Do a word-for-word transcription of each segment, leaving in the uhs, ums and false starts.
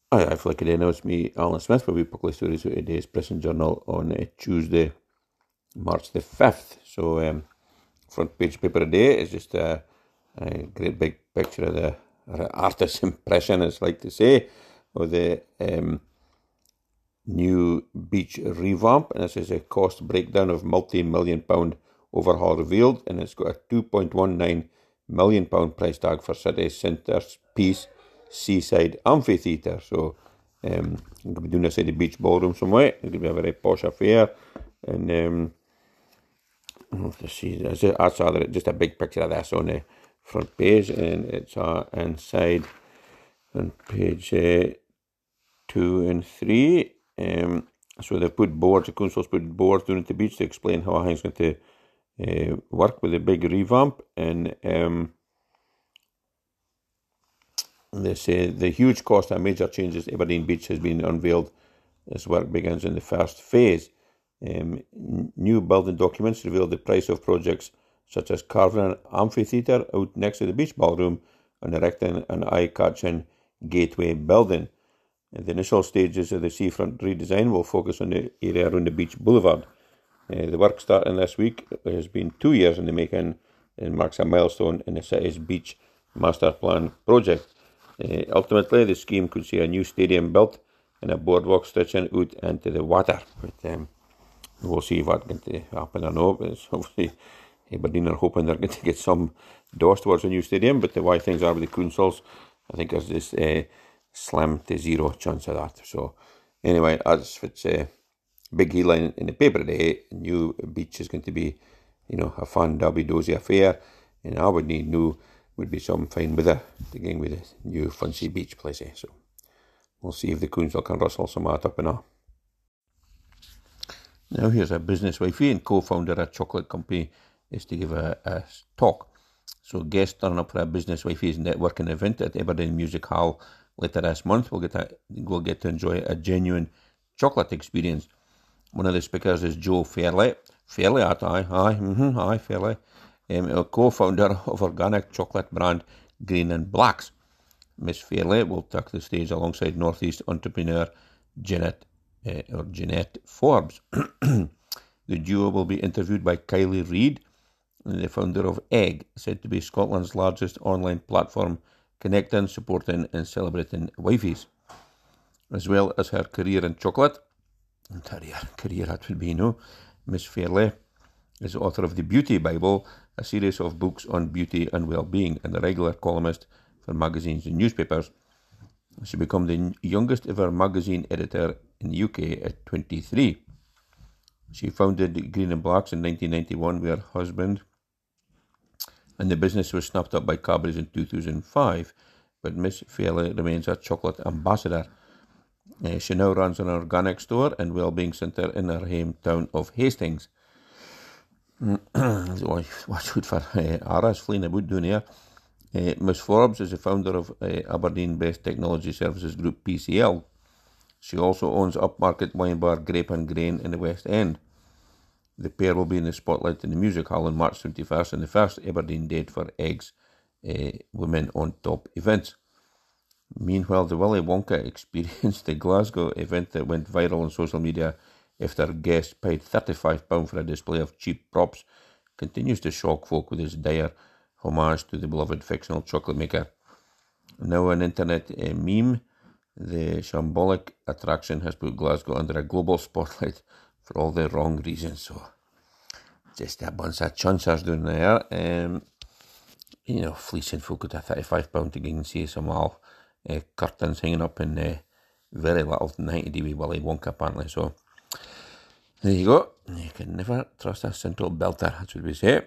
Aye, I flick it in. Now it's me, Alan Smith, will be public stories out of today's Prison Journal on uh, Tuesday, March the fifth. So, um, front page paper today is just a, a great big picture of the or artist's impression, as I like to say, of the um, new beach revamp. And this is a cost breakdown of multi-million pound overhaul revealed, and it's got a two point one nine million pound price tag for city centre's piece Seaside Amphitheatre. So um, I'm going to be doing this at the beach ballroom somewhere. It's going to be a very posh affair. And um, I'll have to see. That's just a big picture of this on the front page, and it's uh, inside on page uh, two and three. Um, so they've put boards, the council's put boards down at the beach to explain how everything's going to uh, work with the big revamp. And um, they say the huge cost of major changes to Aberdeen Beach has been unveiled. This work begins in the first phase. Um, new building documents reveal the price of projects such as carving an amphitheatre out next to the beach ballroom and erecting an eye-catching gateway building. And the initial stages of the seafront redesign will focus on the area around the beach boulevard. Uh, the work starting this week has been two years in the making and marks a milestone in the city's beach master plan project. Uh, ultimately, the scheme could see a new stadium built and a boardwalk stretching out into the water. But um, we'll see if that's going to happen or not. But it's obviously Aberdeen are hoping they're going to get some doors towards a new stadium. But the way things are with the councils, I think there's this uh, slim to zero chance of that. So anyway, as it's a uh, big headline in the paper today, new beach is going to be, you know, a fun derby dozy affair. And I would need new. Would be some fine weather to go with the new fancy beach place. Eh? So we'll see if the council can rustle some of that up and all. Now here's a business wifey and co-founder of a chocolate company is to give a, a talk. So guests turn up for a business wifey's networking event at Aberdeen Music Hall later this month. We'll get a, we'll get to enjoy a genuine chocolate experience. One of the speakers is Joe Fairley. Fairley, aye, aye, mm-hmm, aye, Fairley. Um, a co-founder of organic chocolate brand Green and Blacks. Miss Fairley will take the stage alongside Northeast entrepreneur Jeanette, uh, or Jeanette Forbes. The duo will be interviewed by Kylie Reid, the founder of Egg, said to be Scotland's largest online platform connecting, supporting and celebrating wifeys. As well as her career in chocolate, and career, career that would be, no, Miss Fairley is author of The Beauty Bible, a series of books on beauty and well-being, and a regular columnist for magazines and newspapers. She became the youngest ever magazine editor in the U K at twenty-three. She founded Green and Blacks in nineteen ninety-one with her husband, and the business was snapped up by Cadbury's in two thousand five, but Miss Fairley remains a chocolate ambassador. Uh, she now runs an organic store and well-being centre in her hometown of Hastings. Watch out for uh, Aras fleeing about down here. Uh, Miss Forbes is the founder of uh, Aberdeen Best Technology Services Group, P C L. She also owns upmarket wine bar Grape and Grain in the West End. The pair will be in the spotlight in the Music Hall on March twenty-first and the first Aberdeen date for Egg's uh, Women on Top events. Meanwhile, the Willy Wonka experienced the Glasgow event that went viral on social media after guests paid thirty-five pounds for a display of cheap props, continues to shock folk with his dire homage to the beloved fictional chocolate maker. Now an internet uh, meme, the shambolic attraction has put Glasgow under a global spotlight for all the wrong reasons. So, just a bunch of chunsers down there. Um, you know, fleecing folk at a thirty-five pounds to go and see some all uh, curtains hanging up in uh, very little ninety D with Willy Wonka apparently. So, there you go. You can never trust a central belter, that's what we say.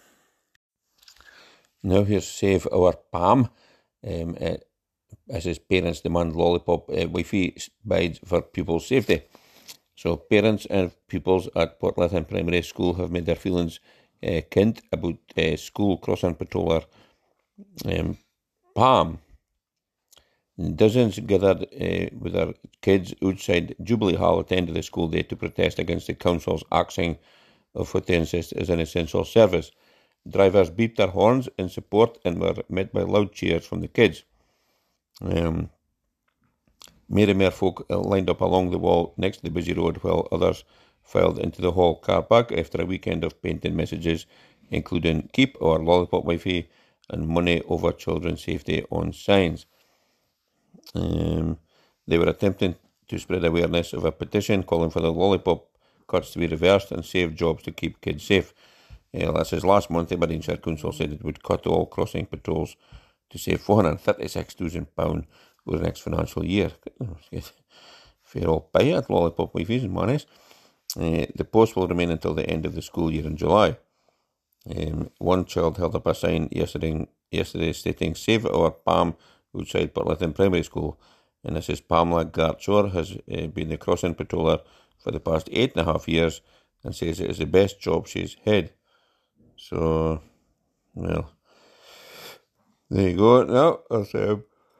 Now here's Save Our Pam. Um, uh, as his parents demand lollipop uh, Wi-Fi bides for pupils' safety. So parents and pupils at Portlethen Primary School have made their feelings uh, kent about uh, school crossing patroller um, Pam. Dozens gathered uh, with their kids outside Jubilee Hall at the end of the school day to protest against the council's axing of what they insist is an essential service. Drivers beeped their horns in support and were met by loud cheers from the kids. Um, More and more folk lined up along the wall next to the busy road, while others filed into the hall car park after a weekend of painting messages, including "Keep our lollipop wifey" and "Money over children's safety" on signs. Um, they were attempting to spread awareness of a petition calling for the lollipop cuts to be reversed and save jobs to keep kids safe. Uh, that says last month, the Aberdeenshire Council said it would cut all crossing patrols to save four hundred thirty-six thousand pounds over the next financial year. Fair old pay at lollipop wifeys and monies. Uh, the post will remain until the end of the school year in July. Um, one child held up a sign yesterday, yesterday stating "Save our Pam" outside Portletton Primary School. And this is Pamela Garchor, has uh, been the crossing patroller for the past eight and a half years and says it is the best job she's had. So, well, there you go. Now, there's um,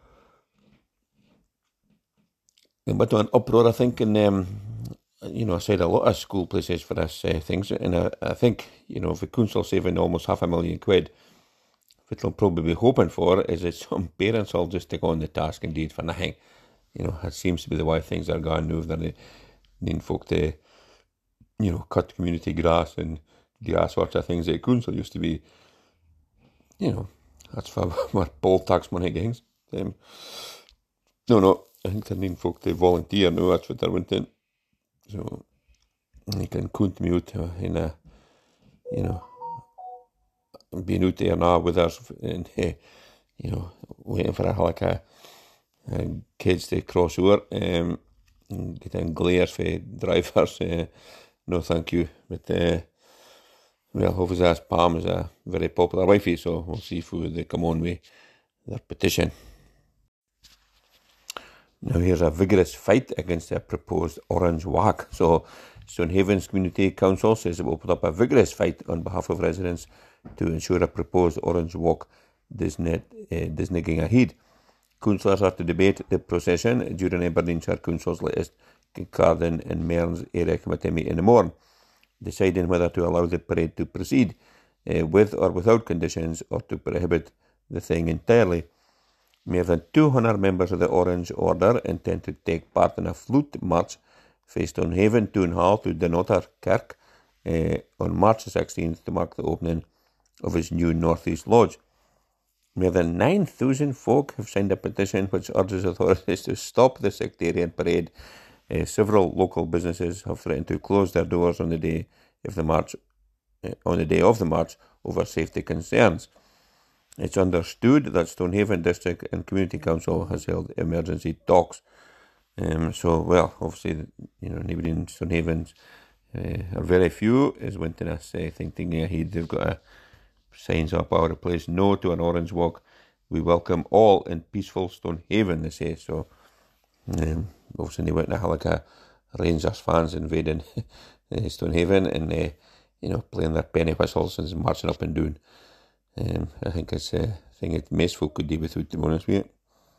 a bit of an uproar, I think, and um, you know, I said a lot of school places for this uh, things, and I, I think, you know, if the council saving almost half a million quid, what they'll probably be hoping for is that some parents will just take on the task indeed for nothing. You know, it seems to be the way things are going now. They're needing folk to, you know, cut community grass and do all sorts of things that council used to be, you know, that's for more poll tax money gains. Um, no, no, I think they're needing folk to volunteer now, that's what they're wanting. So, you can count me out uh, in a, you know, being out there now with us and, uh, you know, waiting for a, like a, a kids to cross over, um, and getting glares for drivers. Uh, no, thank you. But, uh, well, obviously, as Pam is a very popular wifey, so we'll see if they come on with their petition. Now, here's a vigorous fight against a proposed orange walk. So, Stonehaven's Community Council says it will put up a vigorous fight on behalf of residents to ensure a proposed orange walk does not, uh, does not go ahead. Councillors are to debate the procession during Aberdeenshire Council's latest Carden and Mearns area committee meeting in the morning, deciding whether to allow the parade to proceed uh, with or without conditions or to prohibit the thing entirely. More than two hundred members of the Orange Order intend to take part in a flute march from Stonehaven Town Hall to Dunnottar Kirk uh, on March sixteenth to mark the opening of his new North East Lodge. More than nine thousand folk have signed a petition which urges authorities to stop the sectarian parade. Uh, several local businesses have threatened to close their doors on the day of the march, uh, on the day of the march over safety concerns. It's understood that Stonehaven District and Community Council has held emergency talks. Um, so, well, obviously, you know, nobody in Stonehaven, uh, or very few, is wanting us uh, thinking ahead. They've got a signs up our place, "No to an orange walk. We welcome all in peaceful Stonehaven," they say. So, um, obviously, they went to have like a Rangers fans invading uh, Stonehaven and, uh, you know, playing their penny whistles and marching up and down. Um, I think it's a thing that most folk could do without, to be honest with you.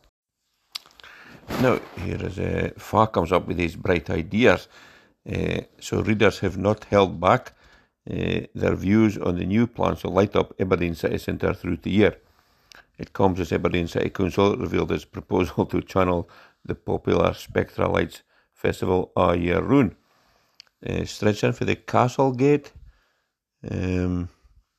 Now, here is uh, Far comes up with these bright ideas. Uh, so readers have not held back uh, their views on the new plans to light up Aberdeen City Centre through the year. It comes as Aberdeen City Council revealed its proposal to channel the popular Spectra Lights Festival all year round. Uh, stretching for the Castle Gate um,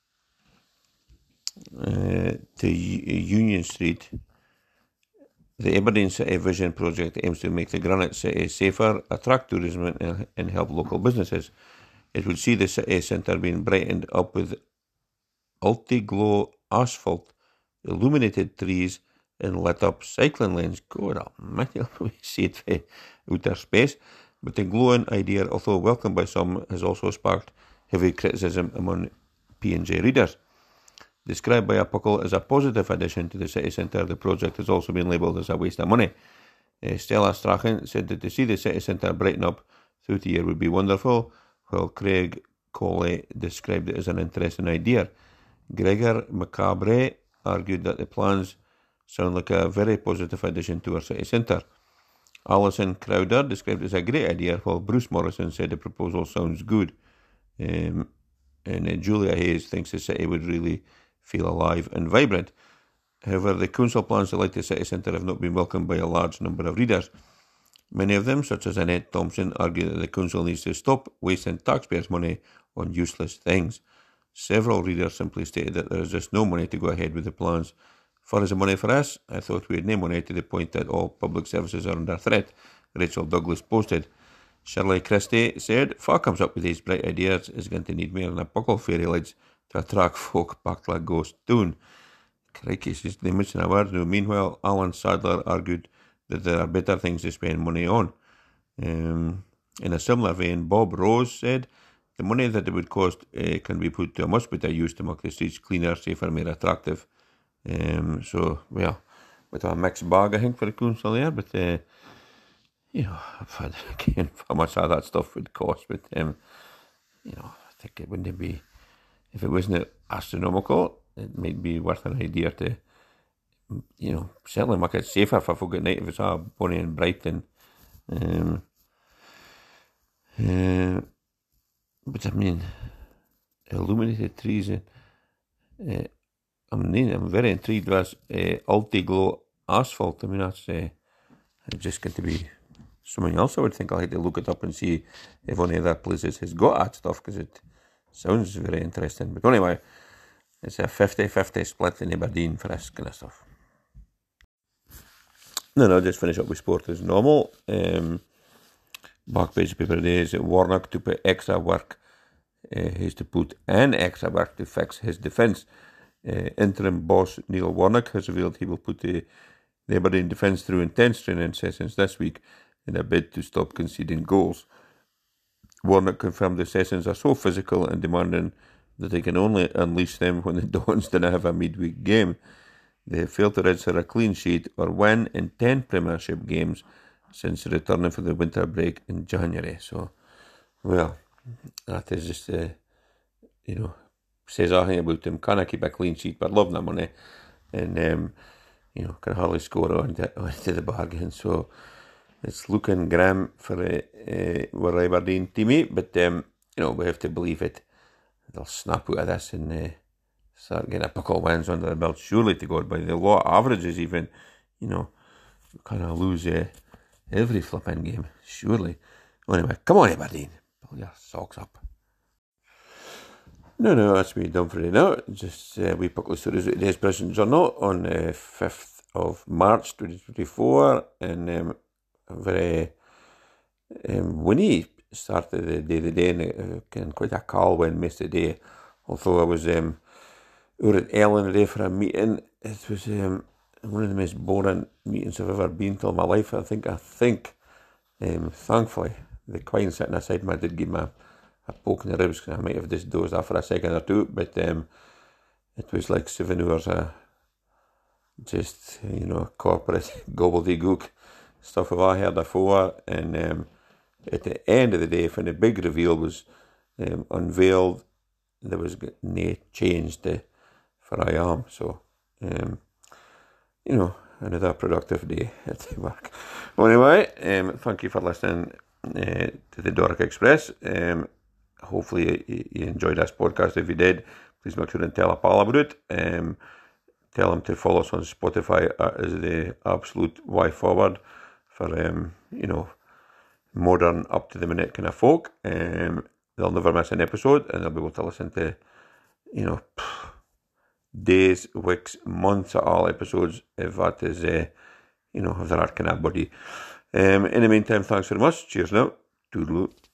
uh, to Union Street, the Aberdeen City Vision project aims to make the Granite City safer, attract tourism and, and help local businesses. It would see the city centre being brightened up with ulti-glow asphalt, illuminated trees and lit up cycling lanes. God almighty, I'll probably see it from outer space. But the glowing idea, although welcomed by some, has also sparked heavy criticism among P and J readers. Described by a Puckle as a positive addition to the city centre, the project has also been labelled as a waste of money. Uh, Stella Strachan said that to see the city centre brighten up through the year would be wonderful, while Craig Coley described it as an interesting idea. Gregor Macabre argued that the plans sound like a very positive addition to our city centre. Alison Crowder described it as a great idea, while Bruce Morrison said the proposal sounds good. Um, and uh, Julia Hayes thinks the city would really feel alive and vibrant. However, the council plans to light the city centre have not been welcomed by a large number of readers. Many of them, such as Annette Thompson, argue that the council needs to stop wasting taxpayers' money on useless things. Several readers simply stated that there is just no money to go ahead with the plans. Far as the money for us, I thought we had no money to the point that all public services are under threat, Rachel Douglas posted. Shirley Christie said, "Far comes up with these bright ideas is going to need more than a buckle fairy lights to attract folk back to a ghost town." Crikey, she's they mention a word. Meanwhile, Alan Sadler argued that there are better things to spend money on. Um, in a similar vein, Bob Rose said, "The money that it would cost uh, can be put to a much better use to make the streets cleaner, safer, more attractive." Um, so, well, bit of a mixed bag, I think, for the council there, but, uh, you know, I've had, again, how much all that stuff would cost, but, um, you know, I think it wouldn't be, if it wasn't astronomical, it might be worth an idea to, you know, certainly make it safer for folk at night if it's all bonny and bright and, um, uh, but I mean, illuminated trees, and, uh, I'm, I'm very intrigued with uh, Ultiglow asphalt. I mean, that's uh, just going to be something else I would think. I'll have to look it up and see if any other places has got that stuff, because it sounds very interesting. But anyway, it's a fifty-fifty split in Aberdeen for this kind of stuff. No, no, just finish up with sport as normal. Um, back page of paper today is that Warnock to put extra work. Uh, he has to put in extra work to fix his defence. Uh, interim boss Neil Warnock has revealed he will put the, the Aberdeen defence through intense training sessions this week in a bid to stop conceding goals. Warnock confirmed the sessions are so physical and demanding that they can only unleash them when the Dons didn't have a midweek game. They have failed to register a clean sheet or win in ten Premiership games since returning for the winter break in January. So, well, that is just, uh, you know, says nothing about them. Can I keep a clean sheet but love their money, and um, you know, can hardly score onto, onto the bargain. So it's looking grim for uh, uh, our Aberdeen teammate, but um, you know, we have to believe it. They'll snap out of this and uh, start getting a couple of wins under the belt. Surely, to God, by the law of averages, even, you know, kind of lose uh, every flipping game. Surely. Anyway, come on, Aberdeen, pull your socks up. No, no, that's me done for today now. Just uh, we pick the stories at today's Prison Journal on the uh, fifth of March twenty twenty-four, and um, a very um, windy start of the day today, and uh, quite a calm wind most of the day. Although I was um, out at Ellen today for a meeting, it was um, one of the most boring meetings I've ever been to in my life. I think, I think, um, thankfully, the Queen sitting aside me did give me a a poke in the ribs, because I might have just dozed off for a second or two, but um, it was like seven hours of just, you know, corporate gobbledygook stuff I've all heard before, and um, at the end of the day, when the big reveal was um, unveiled, there was no change to for I am, so, um, you know, another productive day at work. Well, anyway, um, thank you for listening uh, to the Doric Express. Um, Hopefully you enjoyed this podcast. If you did, please make sure and tell a pal about it. Um, tell them to follow us on Spotify as the absolute way forward for, um, you know, modern, up-to-the-minute kind of folk. Um, they'll never miss an episode, and they'll be able to listen to, you know, days, weeks, months of all episodes, if that is, uh, you know, if they're that kind of body. Um, in the meantime, thanks very much. Cheers now. Toodaloo.